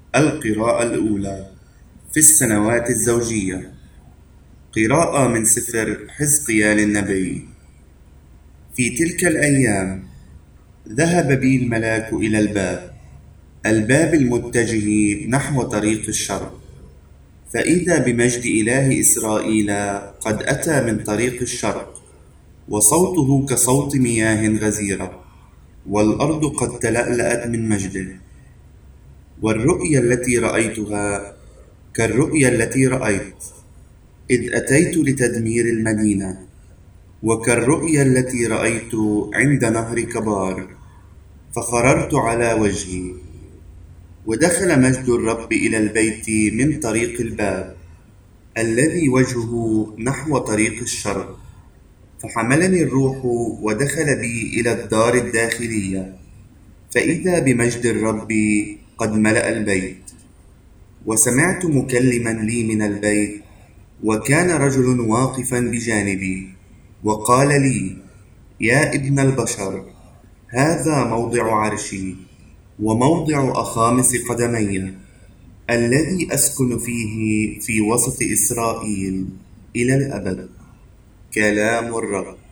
القراءة الأولى في السنوات الزوجية. قراءة من سفر حزقيال النبي. في تلك الأيام ذهب بي الملاك إلى الباب المتجه نحو طريق الشرق، فإذا بمجد إله إسرائيل قد أتى من طريق الشرق، وصوته كصوت مياه غزيرة، والأرض قد تلألأت من مجده. والرؤيا التي رأيتها كالرؤيا التي رأيت إذ أتيت لتدمير المدينة، وكالرؤيا التي رأيت عند نهر كبار، فخررت على وجهي. ودخل مجد الرب إلى البيت من طريق الباب الذي وجهه نحو طريق الشرق، فحملني الروح ودخل بي إلى الدار الداخلية، فإذا بمجد الرب قد ملأ البيت. وسمعت مكلما لي من البيت، وكان رجل واقفا بجانبي، وقال لي: يا ابن البشر، هذا موضع عرشي وموضع أخامص قدمي، الذي أسكن فيه في وسط إسرائيل إلى الأبد. كلام الرب.